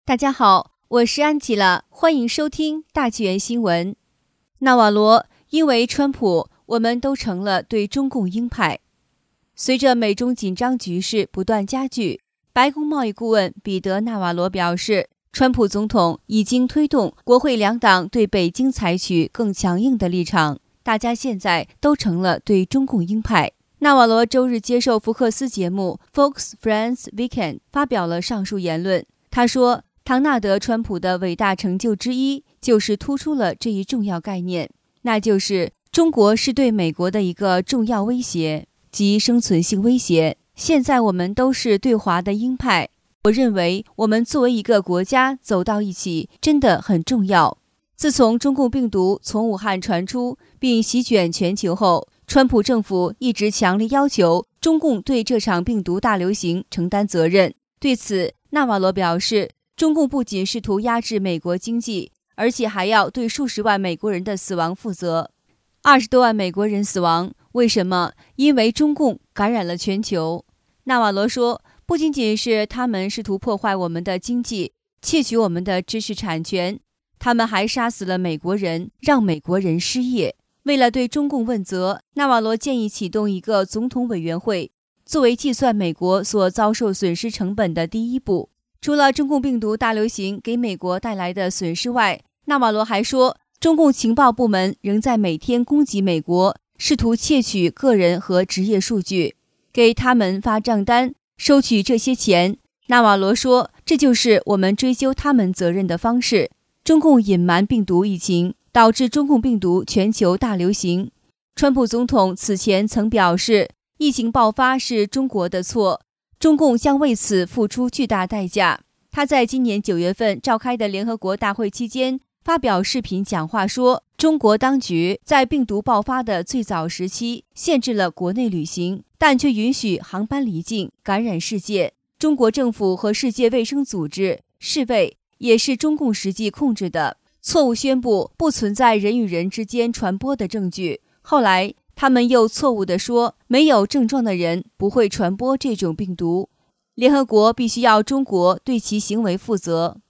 大家好，我是安吉拉，欢迎收听大纪元新闻。纳瓦罗，因为川普，我们都成了对中共鹰派。随着美中紧张局势不断加剧，白宫贸易顾问彼得·纳瓦罗表示，川普总统已经推动国会两党对北京采取更强硬的立场，大家现在都成了对中共鹰派。纳瓦罗周日接受福克斯节目 Fox France Weekend 发表了上述言论。他说，唐纳德·川普的伟大成就之一就是突出了这一重要概念，那就是中国是对美国的一个重要威胁及生存性威胁。现在我们都是对华的鹰派，我认为我们作为一个国家走到一起真的很重要。自从中共病毒从武汉传出并席卷全球后，川普政府一直强烈要求中共对这场病毒大流行承担责任。对此，纳瓦罗表示，中共不仅试图压制美国经济，而且还要对数十万美国人的死亡负责。20多万美国人死亡，为什么？因为中共感染了全球。纳瓦罗说，不仅仅是他们试图破坏我们的经济，窃取我们的知识产权，他们还杀死了美国人，让美国人失业。为了对中共问责，纳瓦罗建议启动一个总统委员会，作为计算美国所遭受损失成本的第一步。除了中共病毒大流行给美国带来的损失外，纳瓦罗还说，中共情报部门仍在每天攻击美国，试图窃取个人和职业数据，给他们发账单，收取这些钱。纳瓦罗说，这就是我们追究他们责任的方式。中共隐瞒病毒疫情，导致中共病毒全球大流行。川普总统此前曾表示，疫情爆发是中国的错，中共将为此付出巨大代价。他在今年9月份召开的联合国大会期间发表视频讲话说，中国当局在病毒爆发的最早时期限制了国内旅行，但却允许航班离境，感染世界。中国政府和世界卫生组织、世卫也是中共实际控制的，错误宣布不存在人与人之间传播的证据。后来他们又错误地说，没有症状的人不会传播这种病毒。联合国必须要中国对其行为负责。